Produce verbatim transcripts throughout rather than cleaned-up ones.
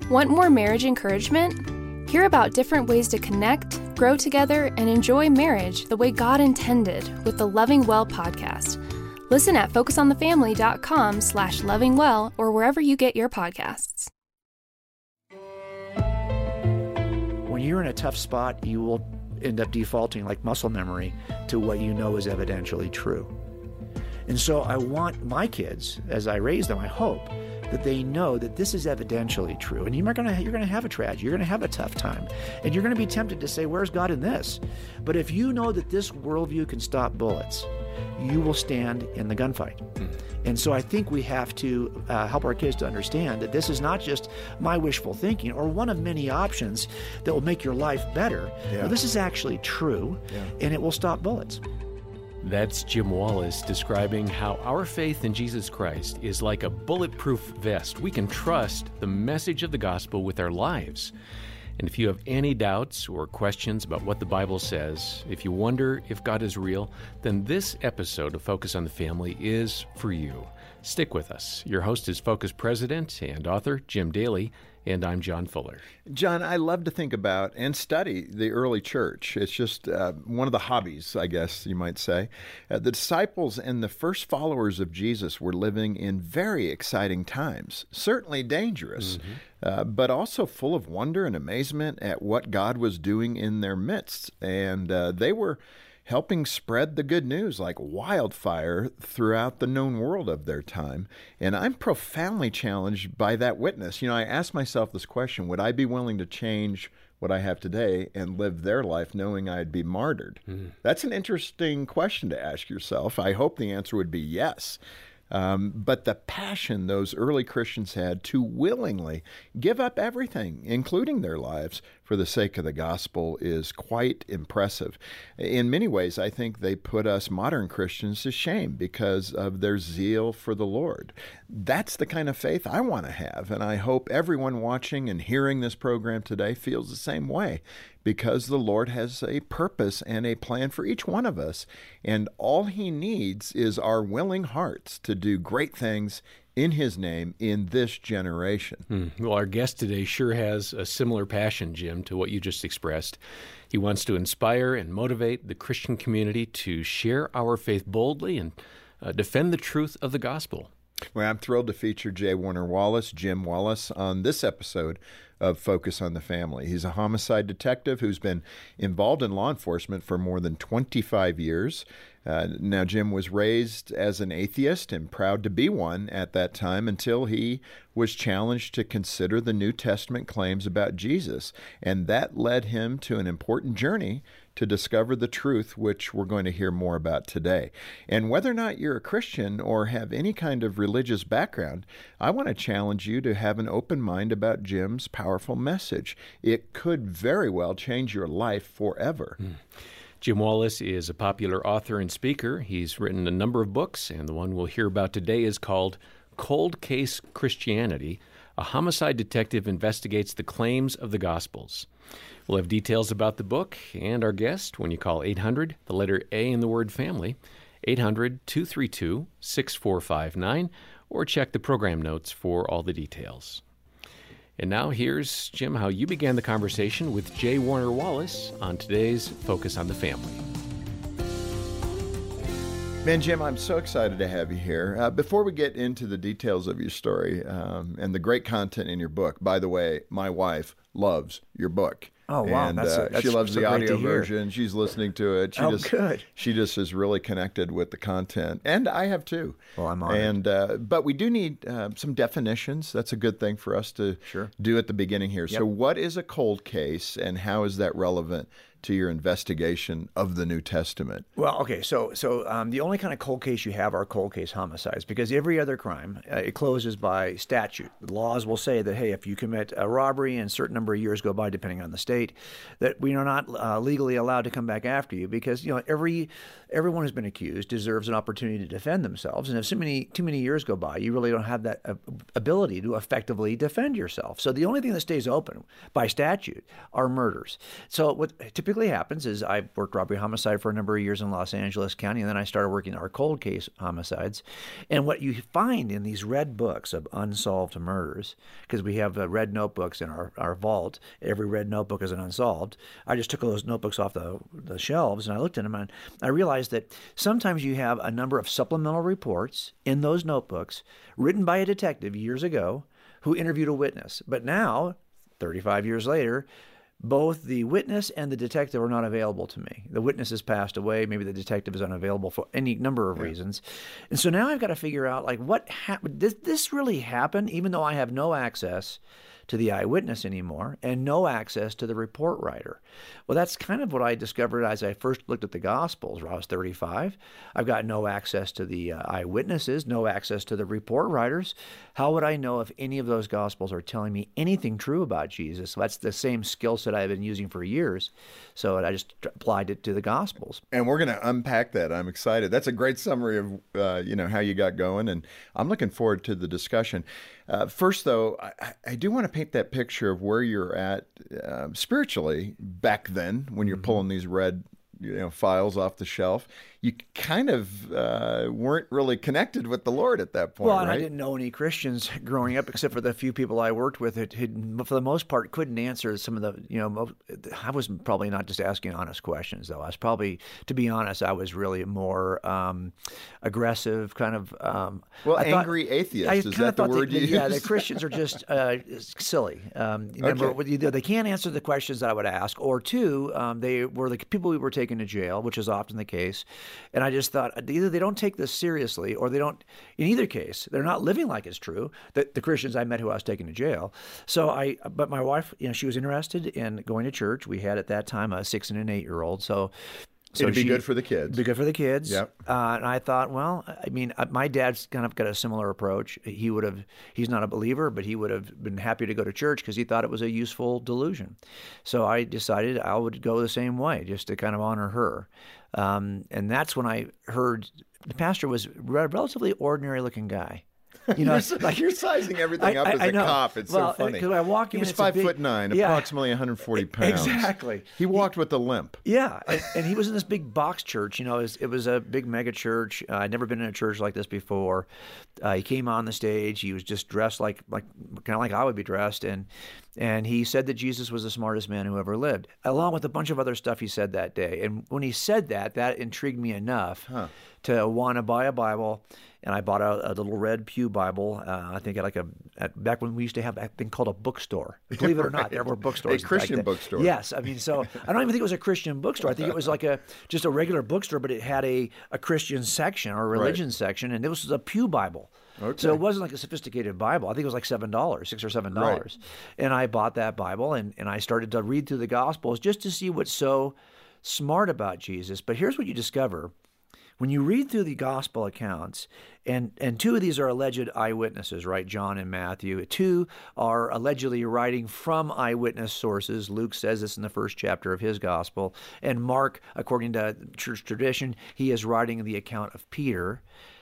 Want more marriage encouragement? Hear about different ways to connect, grow together, and enjoy marriage the way God intended with the Loving Well podcast. Listen at focusonthefamily.com slash lovingwell or wherever you get your podcasts. When you're in a tough spot, you will end up defaulting like muscle memory to what you know is evidentially true. And so I want my kids, as I raise them, I hope, that they know that this is evidentially true. And you're going to you're going to have a tragedy. You're going to have a tough time. And you're going to be tempted to say, where's God in this? But if you know that this worldview can stop bullets, you will stand in the gunfight. Mm. And so I think we have to uh, help our kids to understand that this is not just my wishful thinking or one of many options that will make your life better. Yeah. No, this is actually true, yeah. and it will stop bullets. That's Jim Wallis describing how our faith in Jesus Christ is like a bulletproof vest. We can trust the message of the gospel with our lives. And if you have any doubts or questions about what the Bible says, if you wonder if God is real, then this episode of Focus on the Family is for you. Stick with us. Your host is Focus President and author Jim Daly, and I'm John Fuller. John, I love to think about and study the early church. It's just uh, one of the hobbies, I guess you might say. Uh, the disciples and the first followers of Jesus were living in very exciting times, certainly dangerous, mm-hmm. uh, but also full of wonder and amazement at what God was doing in their midst. And uh, they were helping spread the good news like wildfire throughout the known world of their time. And I'm profoundly challenged by that witness. You know, I asked myself this question, would I be willing to change what I have today and live their life knowing I'd be martyred? Mm. That's an interesting question to ask yourself. I hope the answer would be yes. Um, but the passion those early Christians had to willingly give up everything, including their lives, for the sake of the gospel is quite impressive. In many ways, I think they put us modern Christians to shame because of their zeal for the Lord. That's the kind of faith I want to have, and I hope everyone watching and hearing this program today feels the same way, because the Lord has a purpose and a plan for each one of us, and all He needs is our willing hearts to do great things in His name in this generation. Hmm. Well, our guest today sure has a similar passion, Jim, to what you just expressed. He wants to inspire and motivate the Christian community to share our faith boldly and uh, defend the truth of the gospel. Well, I'm thrilled to feature J. Warner Wallace, Jim Wallis, on this episode of Focus on the Family. He's a homicide detective who's been involved in law enforcement for more than twenty-five years. Uh, now, Jim was raised as an atheist and proud to be one at that time until he was challenged to consider the New Testament claims about Jesus. And that led him to an important journey to discover the truth, which we're going to hear more about today. And whether or not you're a Christian or have any kind of religious background, I want to challenge you to have an open mind about Jim's powerful message. It could very well change your life forever. Mm. Jim Wallis is a popular author and speaker. He's written a number of books, and the one we'll hear about today is called Cold Case Christianity. A homicide detective investigates the claims of the Gospels. We'll have details about the book and our guest when you call eight hundred, the letter A in the word family, eight hundred, two three two, six four five nine, or check the program notes for all the details. And now here's, Jim, how you began the conversation with J. Warner Wallace on today's Focus on the Family. Man, Jim, I'm so excited to have you here. Uh, before we get into the details of your story um, and the great content in your book, by the way, my wife loves your book. Oh, wow. And that's, uh, that's she loves so the great audio to hear. version. She's listening to it. She oh, just, good. She just is really connected with the content. And I have too. Well, I'm honored. And, uh, but we do need uh, some definitions. That's a good thing for us to sure. do at the beginning here. Yep. So what is a cold case and how is that relevant to your investigation of the New Testament? Well, okay, so so um, the only kind of cold case you have are cold case homicides, because every other crime, uh, it closes by statute. The laws will say that, hey, if you commit a robbery and a certain number of years go by, depending on the state, that we are not uh, legally allowed to come back after you, because, you know, every everyone who's been accused deserves an opportunity to defend themselves. And if so many too many years go by, you really don't have that uh, ability to effectively defend yourself. So the only thing that stays open by statute are murders. So what typically typically happens is I worked robbery homicide for a number of years in Los Angeles County, and then I started working our cold case homicides. And what you find in these red books of unsolved murders, because we have uh, red notebooks in our, our vault, every red notebook is an unsolved. I just took those notebooks off the, the shelves and I looked at them and I realized that sometimes you have a number of supplemental reports in those notebooks written by a detective years ago who interviewed a witness. But now, thirty-five years later, both the witness and the detective are not available to me. The witness has passed away. Maybe the detective is unavailable for any number of yeah. reasons. And so now I've got to figure out, like, what happened? Did this really happen, even though I have no access to the eyewitness anymore and no access to the report writer? Well, that's kind of what I discovered as I first looked at the Gospels when I was thirty-five. I've got no access to the uh, eyewitnesses, no access to the report writers. How would I know if any of those Gospels are telling me anything true about Jesus? So that's the same skill set I've been using for years. So I just applied it to the Gospels. And we're going to unpack that. I'm excited. That's a great summary of uh, you know how you got going, and I'm looking forward to the discussion. Uh, first, though, I, I do want to paint that picture of where you're at uh, spiritually back then when you're mm-hmm. pulling these red you know, files off the shelf. You kind of uh, weren't really connected with the Lord at that point, well, right? I didn't know any Christians growing up, except for the few people I worked with who, for the most part, couldn't answer some of the, you know, most, I was probably not just asking honest questions, though. I was probably, to be honest, I was really more um, aggressive, kind of. Um, well, I angry thought, atheist, I is that the word that, you use? Yeah, the Christians are just uh, silly. Um, remember, okay. either they can't answer the questions that I would ask, or two, um, they were the people we were taking to jail, which is often the case. And I just thought, either they don't take this seriously, or they don't, in either case, they're not living like it's true, the, the Christians I met who I was taking to jail. So I, but my wife, you know, she was interested in going to church. We had at that time a six and an eight-year-old. So So It'd be she, good for the kids. It'd be good for the kids. Yep. Uh, and I thought, well, I mean, my dad's kind of got a similar approach. He would have, he's not a believer, but he would have been happy to go to church because he thought it was a useful delusion. So I decided I would go the same way, just to kind of honor her. Um, and that's when I heard the pastor was a relatively ordinary-looking guy. You know, you're, like, you're sizing everything up I, as I a know. cop. It's well, so funny. Because I walk in, he was it's five a big, foot nine, yeah, approximately one hundred forty pounds. Exactly. He walked he, with a limp. Yeah, and, and he was in this big box church. You know, it was, it was a big mega church. Uh, I'd never been in a church like this before. Uh, he came on the stage. He was just dressed like like kind of like I would be dressed, and and he said that Jesus was the smartest man who ever lived, along with a bunch of other stuff he said that day. And when he said that, that intrigued me enough huh. to want to buy a Bible. And I bought a, a little red pew Bible. Uh, I think at like a at, back when we used to have a thing called a bookstore. Believe it or not, there were bookstores. A Christian bookstore. Yes, I mean, so I don't even think it was a Christian bookstore. I think it was like a just a regular bookstore, but it had a, a Christian section or a religion right. section, and this was a pew Bible. Okay. So it wasn't like a sophisticated Bible. I think it was like seven dollars, six or seven dollars. Right. And I bought that Bible, and, and I started to read through the Gospels just to see what's so smart about Jesus. But here's what you discover. When you read through the gospel accounts, and, and two of these are alleged eyewitnesses, right? John and Matthew. Two are allegedly writing from eyewitness sources. Luke says this in the first chapter of his gospel. And Mark, according to church tradition, he is writing the account of Peter.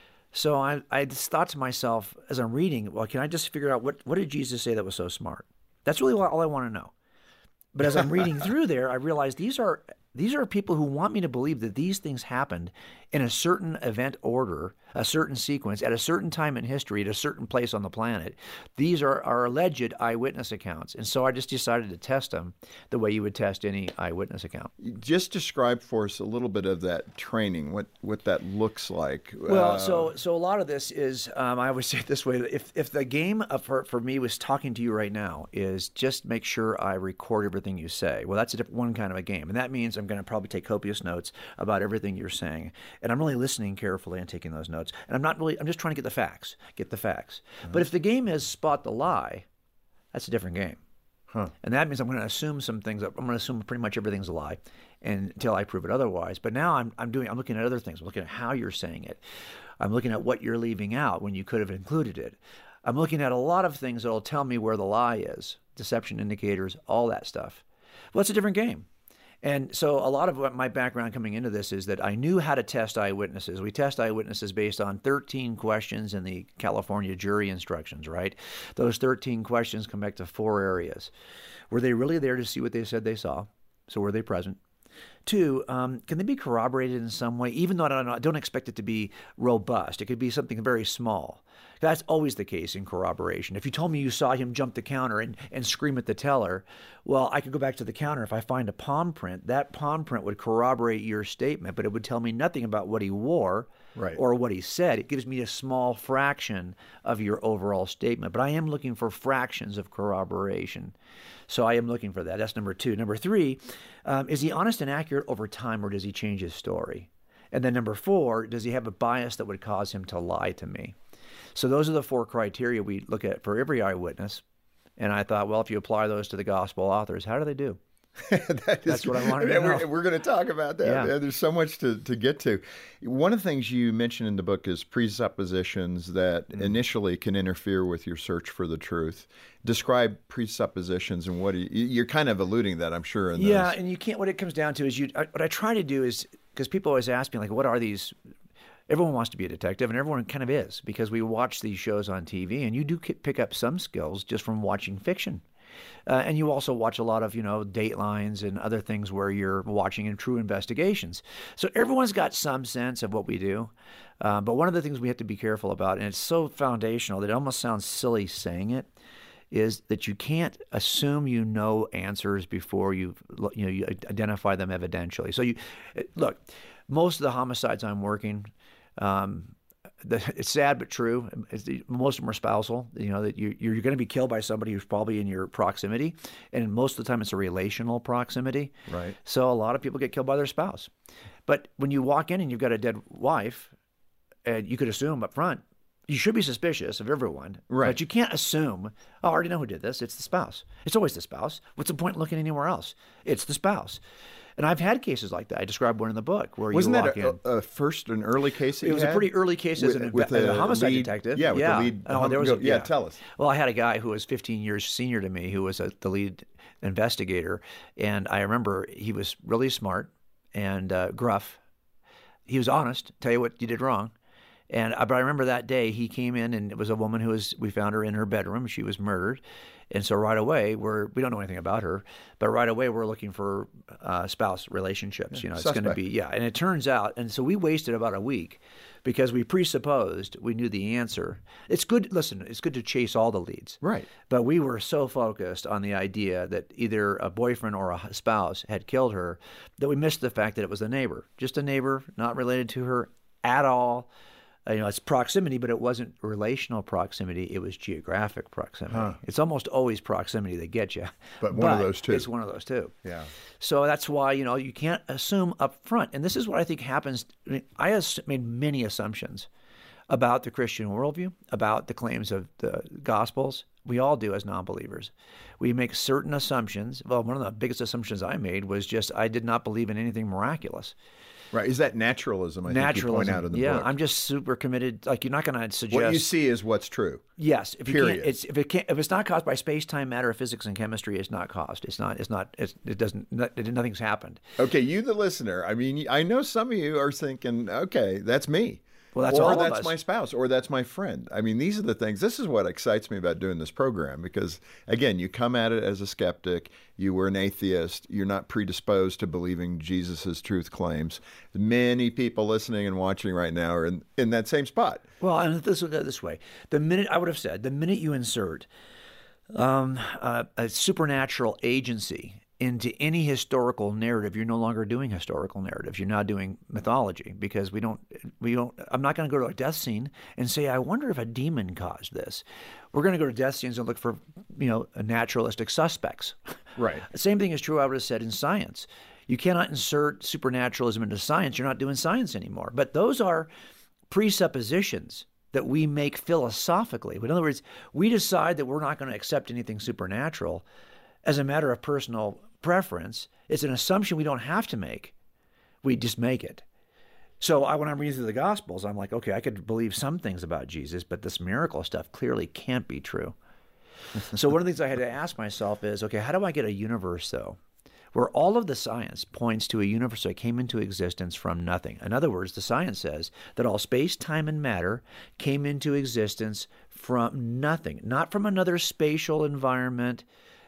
So I, I just thought to myself as I'm reading, well, can I just figure out what, what did Jesus say that was so smart? That's really all I want to know. But as I'm reading through there, I realized these are these are people who want me to believe that these things happened in a certain event order, a certain sequence, at a certain time in history, at a certain place on the planet. These are, are alleged eyewitness accounts. And so I just decided to test them the way you would test any eyewitness account. Just describe for us a little bit of that training, what, what that looks like. Well, uh, so so a lot of this is, um, I always say it this way, if, if the game for, for me was talking to you right now is just make sure I record everything you say. Well, that's a different, one kind of a game. And that means I'm going to probably take copious notes about everything you're saying. And I'm really listening carefully and taking those notes. And I'm not really, I'm just trying to get the facts, get the facts. Uh-huh. But if the game is spot the lie, that's a different game. Huh. And that means I'm going to assume some things. I'm going to assume pretty much everything's a lie and, until I prove it otherwise. But now I'm, I'm doing, I'm looking at other things. I'm looking at how you're saying it. I'm looking at what you're leaving out when you could have included it. I'm looking at a lot of things that will tell me where the lie is, deception indicators, all that stuff. Well, it's a different game. And so a lot of what my background coming into this is that I knew how to test eyewitnesses. We test eyewitnesses based on thirteen questions in the California jury instructions, right? Those thirteen questions come back to four areas. Were they really there to see what they said they saw? So were they present? Two, um, can they be corroborated in some way, even though I don't, I don't expect it to be robust? It could be something very small. That's always the case in corroboration. If you told me you saw him jump the counter and, and scream at the teller, well, I could go back to the counter. If I find a palm print, that palm print would corroborate your statement, but it would tell me nothing about what he wore right. or what he said. It gives me a small fraction of your overall statement, but I am looking for fractions of corroboration. So I am looking for that. That's number two. Number three, um, is he honest and accurate over time, or does he change his story? And then number four, does he have a bias that would cause him to lie to me? So those are the four criteria we look at for every eyewitness. And I thought, well, if you apply those to the gospel authors, how do they do? that is, That's what I wanted to know. We're, we're going to talk about that. Yeah. There's so much to, to get to. One of the things you mentioned in the book is presuppositions that mm. initially can interfere with your search for the truth. Describe presuppositions and what you, you're kind of alluding to that, I'm sure. In yeah, those. and you can't. What it comes down to is you. I, what I try to do is, because people always ask me, like, what are these? Everyone wants to be a detective, and everyone kind of is, because we watch these shows on T V, and you do pick up some skills just from watching fiction. Uh, and you also watch a lot of, you know, Datelines and other things where you're watching in true investigations. So everyone's got some sense of what we do. Uh, but one of the things we have to be careful about, and it's so foundational that it almost sounds silly saying it, is that you can't assume you know answers before you you know you identify them evidentially. So you look, most of the homicides I'm working. Um, The, it's sad but true. It's the, most of them are spousal. You know that you, you're going to be killed by somebody who's probably in your proximity, and most of the time it's a relational proximity. Right. So a lot of people get killed by their spouse. But when you walk in and you've got a dead wife, and you could assume up front, you should be suspicious of everyone. Right. But you can't assume, oh, I already know who did this. It's the spouse. It's always the spouse. What's the point in looking anywhere else? It's the spouse. And I've had cases like that. I described one in the book where Wasn't you walk that a, in. a first, an early case that It you was had? a pretty early case as, with, an, with as a a homicide lead, detective. Yeah, with yeah. the lead. Oh, there was a, yeah, yeah, tell us. Well, I had a guy who was fifteen years senior to me who was a, the lead investigator. And I remember he was really smart and uh, gruff. He was honest, tell you what you did wrong. And but I remember that day he came in, and it was a woman who was, we found her in her bedroom. She was murdered. And so right away, we're, we don't know anything about her, but right away we're looking for uh, spouse relationships. Yeah, you know, it's suspect. going to be, yeah. And it turns out, and so we wasted about a week because we presupposed we knew the answer. It's good, listen, it's good to chase all the leads. Right. But we were so focused on the idea that either a boyfriend or a spouse had killed her that we missed the fact that it was a neighbor, just a neighbor, not related to her at all. You know, it's proximity, but it wasn't relational proximity. It was geographic proximity. Huh. It's almost always proximity that gets you. But one of those two. It's one of those two. Yeah. So that's why, you know, you can't assume up front. And this is what I think happens. I, mean, I ass- made many assumptions about the Christian worldview, about the claims of the Gospels. We all do as non-believers. We make certain assumptions. Well, one of the biggest assumptions I made was just I did not believe in anything miraculous. Right. Is that naturalism? I Naturalism. think you point out in the yeah, book. I'm just super committed. Like, you're not going to suggest What you see is what's true. Yes. If you Period. can't, it's if it can't, if it's not caused by space, time, matter, physics, and chemistry, it's not caused. It's not. It's not. It's, it doesn't. It, nothing's happened. Okay, you, the listener. I mean, I know some of you are thinking, okay, that's me. Well, that's or all of that's us. my spouse, or that's my friend. I mean, these are the things. This is what excites me about doing this program because, again, you come at it as a skeptic. You were an atheist. You're not predisposed to believing Jesus' truth claims. Many people listening and watching right now are in, in that same spot. Well, and this will go this way. The minute I would have said, the minute you insert um, uh, a supernatural agency into any historical narrative, you're no longer doing historical narratives. You're now doing mythology because we don't, we don't, I'm not going to go to a death scene and say, I wonder if a demon caused this. We're going to go to death scenes and look for, you know, naturalistic suspects. Right. The same thing is true, I would have said, in science. You cannot insert supernaturalism into science. You're not doing science anymore. But those are presuppositions that we make philosophically. In other words, we decide that we're not going to accept anything supernatural as a matter of personal preference. It's an assumption we don't have to make. We just make it. So I, when I'm reading through the Gospels, I'm like, okay, I could believe some things about Jesus, but this miracle stuff clearly can't be true. So one of the things I had to ask myself is, okay, how do I get a universe, though, where all of the science points to a universe that came into existence from nothing? In other words, the science says that all space, time, and matter came into existence from nothing, not from another spatial environment,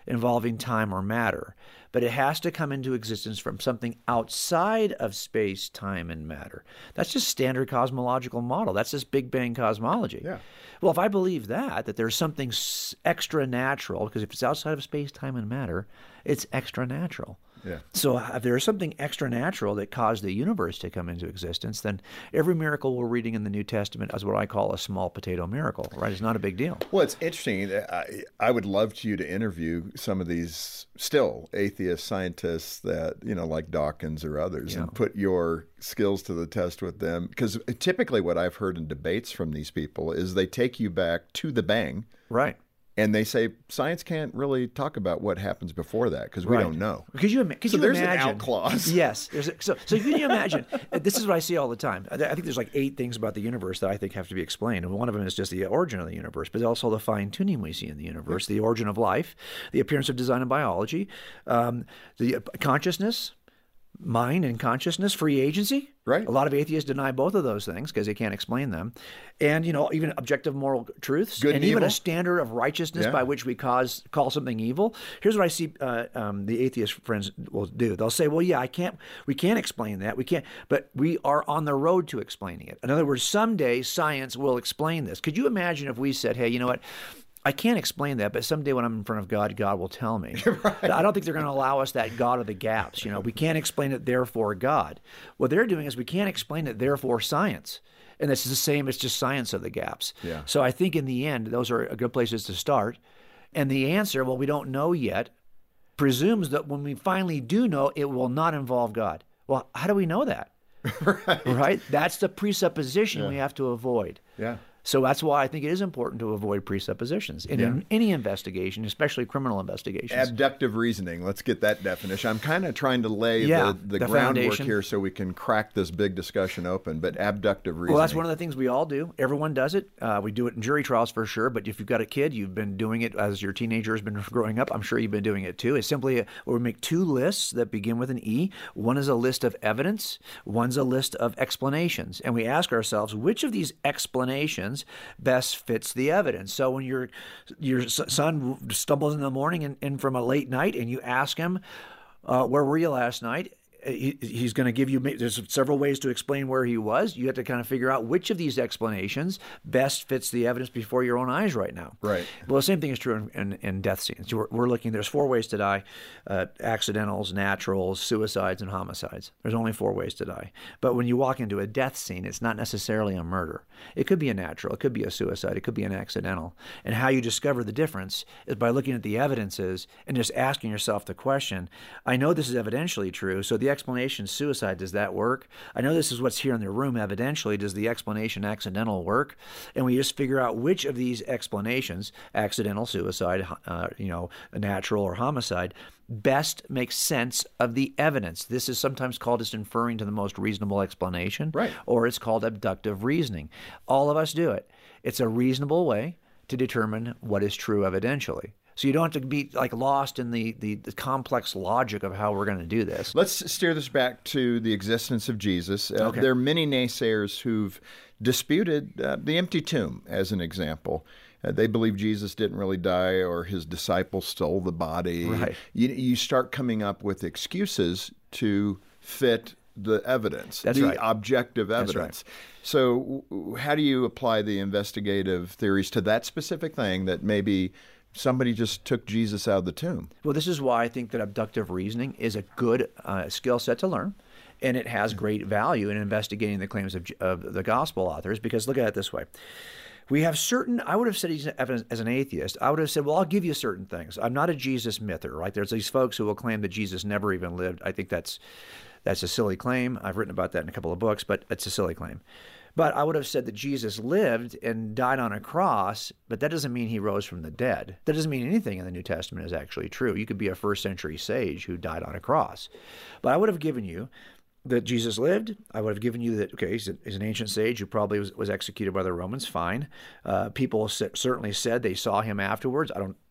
involving time or matter, but it has to come into existence from something outside of space, time, and matter. That's just standard cosmological model. That's just Big Bang cosmology. Yeah. Well, if I believe that, that there's something extra natural, because if it's outside of space, time, and matter, it's extra natural. Yeah. So if there is something extra natural that caused the universe to come into existence, then every miracle we're reading in the New Testament is what I call a small potato miracle, right? It's not a big deal. Well, it's interesting. I, I would love to you to interview some of these still atheist scientists that, you know, like Dawkins or others, Yeah. and put your skills to the test with them. Because typically what I've heard in debates from these people is they take you back to the bang. Right. And they say science can't really talk about what happens before that because we Right. don't know. Could you, ima- could So you there's imagine? an out clause. Yes. There's a, so, so can you imagine? This is what I see all the time. I I think there's like eight things about the universe that I think have to be explained. And one of them is just the origin of the universe, but also the fine tuning we see in the universe, the origin of life, the appearance of design and biology, um, the consciousness, mind and consciousness, free agency. Right. A lot of atheists deny both of those things because they can't explain them. And, you know, even objective moral truths Good and and even evil. a standard of righteousness Yeah. by which we cause call something evil. Here's what I see uh, um, the atheist friends will do. They'll say, well, yeah, I can't, we can't explain that. We can't, but we are on the road to explaining it. In other words, someday science will explain this. Could you imagine if we said, hey, you know what? I can't explain that, but someday when I'm in front of God, God will tell me. Right. I don't think they're going to allow us that God of the gaps. You know, we can't explain it, therefore God. What they're doing is we can't explain it, therefore science. And it's the same, it's just science of the gaps. Yeah. So I think in the end, those are good places to start. And the answer, well, we don't know yet, presumes that when we finally do know, it will not involve God. Well, how do we know that? Right. Right? That's the presupposition Yeah. we have to avoid. Yeah. So that's why I think it is important to avoid presuppositions in Yeah. any investigation, especially criminal investigations. Abductive reasoning. Let's get that definition. I'm kind of trying to lay Yeah, the, the, the groundwork foundation. here so we can crack this big discussion open. But abductive reasoning. Well, that's one of the things we all do. Everyone does it. Uh, we do it in jury trials for sure. But if you've got a kid, you've been doing it as your teenager has been growing up. I'm sure you've been doing it too. It's simply a, we make two lists that begin with an E. One is a list of evidence. One's a list of explanations. And we ask ourselves, which of these explanations best fits the evidence? So when your your son stumbles in the morning and, and from a late night, and you ask him, uh, "Where were you last night?" He, he's going to give you, there's several ways to explain where he was. You have to kind of figure out which of these explanations best fits the evidence before your own eyes right now. Right. Well, the same thing is true in, in, in death scenes. We're, we're looking, there's four ways to die: uh, accidentals, naturals, suicides, and homicides. There's only four ways to die. But when you walk into a death scene, it's not necessarily a murder. It could be a natural, it could be a suicide, it could be an accidental. And how you discover the difference is by looking at the evidences and just asking yourself the question, I know this is evidentially true, so the explanation suicide, does that work? I know this is what's here in the room evidentially. Does the explanation accidental work? And we just figure out which of these explanations, accidental, suicide, uh, you know, natural, or homicide, best makes sense of the evidence. This is sometimes called just inferring to the most reasonable explanation, Right. or it's called abductive reasoning. All of us do it. It's a reasonable way to determine what is true evidentially. So you don't have to be like lost in the, the, the complex logic of how we're going to do this. Let's steer this back to the existence of Jesus. Uh, Okay. There are many naysayers who've disputed uh, the empty tomb, as an example. Uh, they believe Jesus didn't really die, or his disciples stole the body. Right. You, you start coming up with excuses to fit the evidence, That's the right. objective That's evidence. So w- how do you apply the investigative theories to that specific thing that maybe somebody just took Jesus out of the tomb? Well, this is why I think that abductive reasoning is a good uh, skill set to learn, and it has great value in investigating the claims of, of the gospel authors, because look at it this way. We have certain, I would have said as an atheist, I would have said, well, I'll give you certain things. I'm not a Jesus myther, right? There's these folks who will claim that Jesus never even lived. I think that's that's a silly claim. I've written about that in a couple of books, but it's a silly claim. But I would have said that Jesus lived and died on a cross, but that doesn't mean he rose from the dead. That doesn't mean anything in the New Testament is actually true. You could be a first century sage who died on a cross. But I would have given you that Jesus lived. I would have given you that, okay, he's, a, he's an ancient sage who probably was, was executed by the Romans, fine. Uh, people certainly said they saw him afterwards. I don't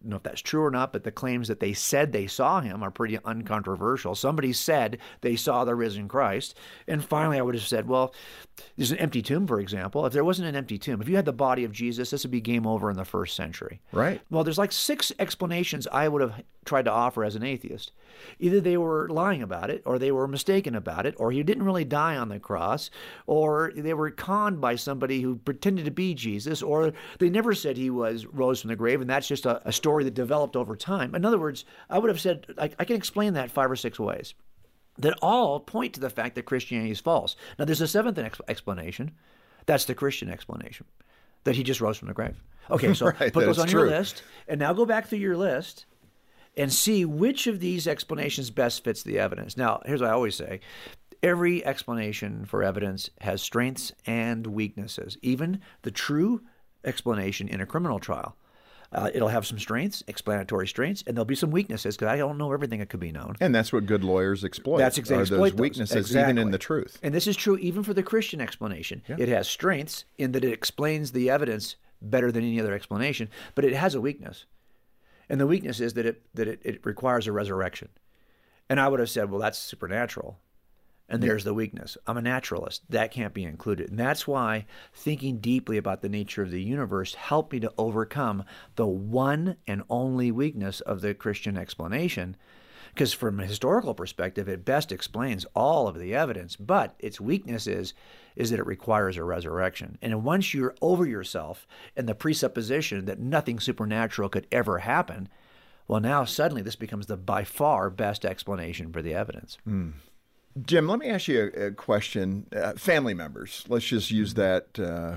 know if that's true or not, but the claims that they said they saw him are pretty uncontroversial. Somebody said they saw the risen Christ. And finally, I would have said, well, there's an empty tomb, for example. If there wasn't an empty tomb, if you had the body of Jesus, this would be game over in the first century. Right. Well, there's like six explanations I would have tried to offer as an atheist. Either they were lying about it, or they were mistaken about it, or he didn't really die on the cross, or they were conned by somebody who pretended to be Jesus, or they never said he was rose from the grave, and that's just a, a story that developed over time. In other words, I would have said, I, I can explain that five or six ways that all point to the fact that Christianity is false. Now, there's a seventh ex- explanation. That's the Christian explanation, that he just rose from the grave. Okay, so right, put those on true. your list, and now go back through your list and see which of these explanations best fits the evidence. Now, here's what I always say. Every explanation for evidence has strengths and weaknesses, even the true explanation in a criminal trial. Uh, it'll have some strengths, explanatory strengths, and there'll be some weaknesses because I don't know everything that could be known. And that's what good lawyers exploit. That's exactly are those exploit weaknesses, those. Exactly. even in the truth. And this is true even for the Christian explanation. Yeah. It has strengths in that it explains the evidence better than any other explanation, but it has a weakness. And the weakness is that it that it, it requires a resurrection. And I would have said, well, that's supernatural. And there's the weakness. I'm a naturalist. That can't be included. And that's why thinking deeply about the nature of the universe helped me to overcome the one and only weakness of the Christian explanation. Because from a historical perspective, it best explains all of the evidence. But its weakness is, is that it requires a resurrection. And once you're over yourself and the presupposition that nothing supernatural could ever happen, well, now suddenly this becomes the by far best explanation for the evidence. Mm. Jim, let me ask you a, a question. Uh, family members, let's just use that uh,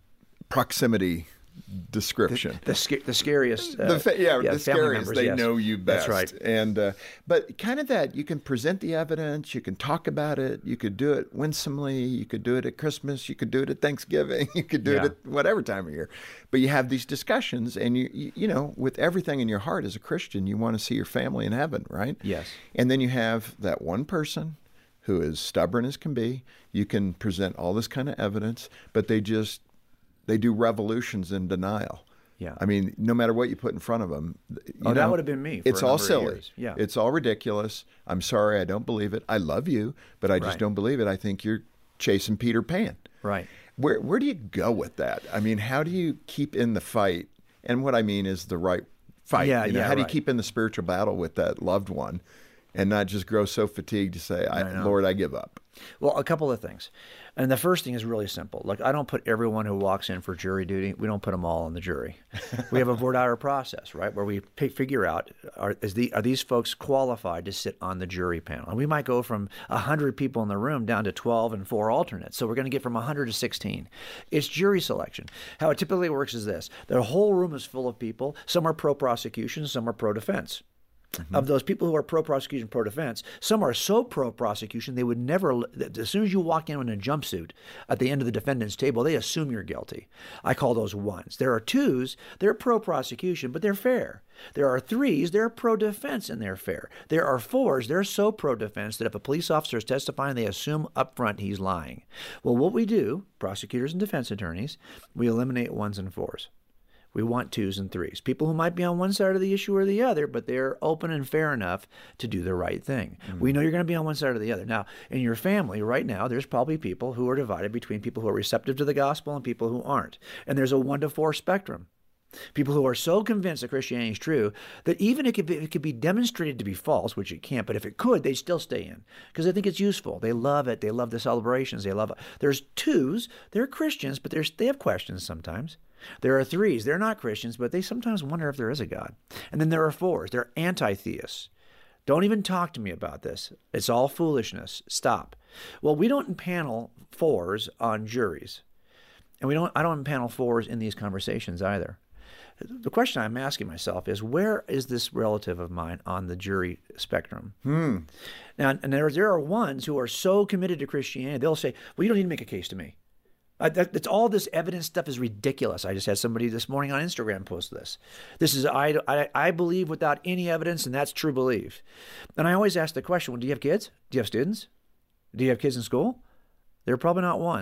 proximity description. The, the, sc- the scariest. Uh, the fa- yeah, yeah, the family scariest. members, They yes. know you best. That's right. And uh, but kind of that, you can present the evidence, you can talk about it, you could do it winsomely, you could do it at Christmas, you could do it at Thanksgiving, you could do Yeah. it at whatever time of year. But you have these discussions, and you, you you know, with everything in your heart as a Christian, you want to see your family in heaven, right? Yes. And then you have that one person who is stubborn as can be. You can present all this kind of evidence, but they just they do revolutions in denial. Yeah. I mean, no matter what you put in front of them. You Oh, know, that would have been me for It's a all number of silly. years. Yeah. It's all ridiculous. I'm sorry, I don't believe it. I love you, but I just Right. don't believe it. I think you're chasing Peter Pan. Right. Where where do you go with that? I mean, how do you keep in the fight? And what I mean is the right fight. Yeah, you know, yeah, how do you right. keep in the spiritual battle with that loved one and not just grow so fatigued to say, I, I know. Lord, I give up? Well, a couple of things. And the first thing is really simple. Like, I don't put everyone who walks in for jury duty, we don't put them all on the jury. We have a voir dire process, right, where we pick, figure out, are, is the, are these folks qualified to sit on the jury panel? And we might go from one hundred people in the room down to twelve and four alternates. So we're going to get from one hundred to sixteen. It's jury selection. How it typically works is this. The whole room is full of people. Some are pro-prosecution, some are pro-defense. Mm-hmm. Of those people who are pro-prosecution, pro-defense, some are so pro-prosecution they would never, as soon as you walk in in a jumpsuit at the end of the defendant's table, they assume you're guilty. I call those ones. There are twos, they're pro-prosecution, but they're fair. There are threes, they're pro-defense, and they're fair. There are fours, they're so pro-defense that if a police officer is testifying, they assume up front he's lying. Well, what we do, prosecutors and defense attorneys, we eliminate ones and fours. We want twos and threes. People who might be on one side of the issue or the other, but they're open and fair enough to do the right thing. Mm-hmm. We know you're going to be on one side or the other. Now, in your family right now, there's probably people who are divided between people who are receptive to the gospel and people who aren't. And there's a one to four spectrum. People who are so convinced that Christianity is true that even if it could be, it could be demonstrated to be false, which it can't, but if it could, they'd still stay in because they think it's useful. They love it. They love the celebrations. They love it. There's twos. They're Christians, but there's, they have questions sometimes. There are threes. They're not Christians, but they sometimes wonder if there is a God. And then there are fours. They're anti-theists. Don't even talk to me about this. It's all foolishness. Stop. Well, we don't impanel fours on juries. And we don't. I don't impanel fours in these conversations either. The question I'm asking myself is, where is this relative of mine on the jury spectrum? Hmm. Now, and there, there are ones who are so committed to Christianity, they'll say, well, you don't need to make a case to me. I, that, that's all this evidence stuff is ridiculous. I just had somebody this morning on Instagram post this. This is, I, I, I believe without any evidence, and that's true belief. And I always ask the question, well, do you have kids? Do you have students? Do you have kids in school? They're probably not ones.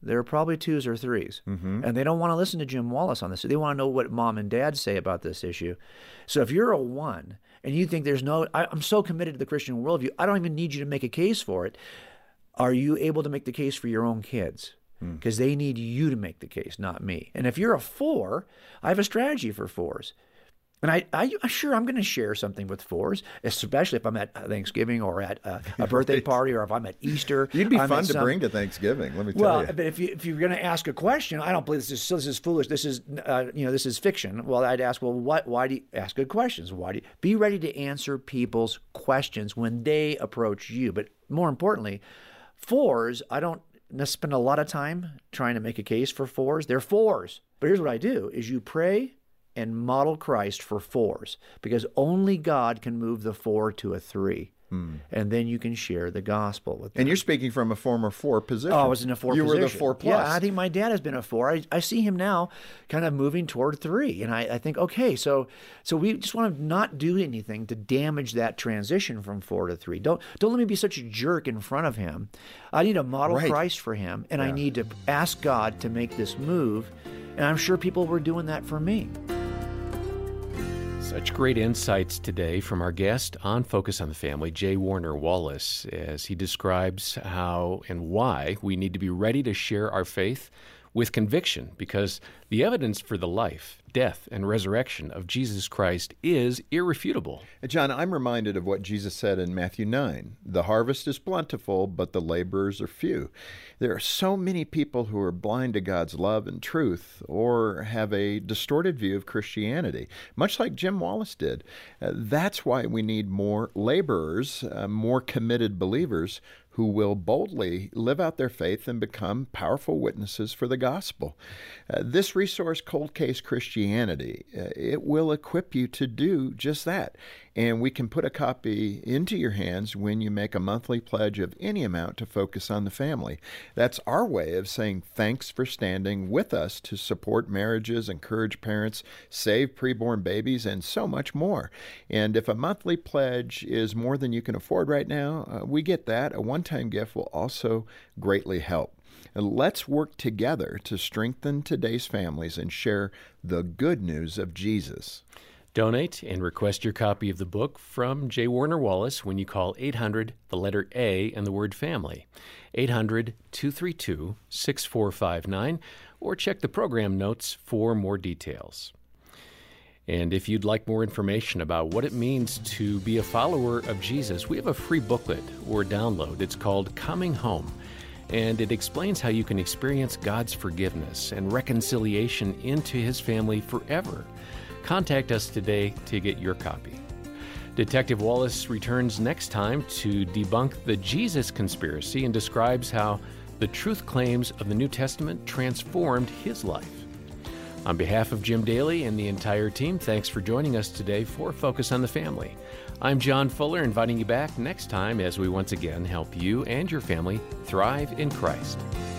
They're probably twos or threes. Mm-hmm. And they don't want to listen to Jim Wallace on this. They want to know what mom and dad say about this issue. So if you're a one and you think there's no, I, I'm so committed to the Christian worldview, I don't even need you to make a case for it. Are you able to make the case for your own kids? Because they need you to make the case, not me. And if you're a four, I have a strategy for fours. And I, I, sure, I'm going to share something with fours, especially if I'm at Thanksgiving or at a, a birthday right. party, or if I'm at Easter. You'd be I'm fun to some, bring to Thanksgiving. Let me tell well, you. Well, but if you if you're going to ask a question, I don't believe this is this is foolish. This is uh, you know this is fiction. Well, I'd ask, well, what? Why do you ask good questions? Why do you be ready to answer people's questions when they approach you? But more importantly, fours, I don't spend a lot of time trying to make a case for fours. They're fours. But here's what I do: is you pray and model Christ for fours, because only God can move the four to a three. Hmm. And then you can share the gospel with them. And you're speaking from a former four position. Oh, I was in a four you position. You were the four plus. Yeah, I think my dad has been a four. I, I see him now kind of moving toward three. And I, I think, okay, so so we just want to not do anything to damage that transition from four to three. Don't don't let me be such a jerk in front of him. I need to model right. Christ for him, and yeah. I need to ask God to make this move. And I'm sure people were doing that for me. Such great insights today from our guest on Focus on the Family, J. Warner Wallace, as he describes how and why we need to be ready to share our faith with conviction, because the evidence for the life, death, and resurrection of Jesus Christ is irrefutable. John, I'm reminded of what Jesus said in Matthew nine. The harvest is plentiful, but the laborers are few. There are so many people who are blind to God's love and truth, or have a distorted view of Christianity, much like Jim Wallace did. Uh, that's why we need more laborers, uh, more committed believers who will boldly live out their faith and become powerful witnesses for the gospel. Uh, this resource, Cold Case Christianity, uh, it will equip you to do just that. And we can put a copy into your hands when you make a monthly pledge of any amount to Focus on the Family. That's our way of saying thanks for standing with us to support marriages, encourage parents, save preborn babies, and so much more. And if a monthly pledge is more than you can afford right now, uh, we get that. A one-time gift will also greatly help. And let's work together to strengthen today's families and share the good news of Jesus. Donate and request your copy of the book from J. Warner Wallace when you call eight hundred, the letter A, and the word family, eight hundred, two three two, six four five nine, or check the program notes for more details. And if you'd like more information about what it means to be a follower of Jesus, we have a free booklet or download. It's called Coming Home, and it explains how you can experience God's forgiveness and reconciliation into His family forever. Contact us today to get your copy. Detective Wallace returns next time to debunk the Jesus conspiracy and describes how the truth claims of the New Testament transformed his life. On behalf of Jim Daly and the entire team, thanks for joining us today for Focus on the Family. I'm John Fuller, inviting you back next time as we once again help you and your family thrive in Christ.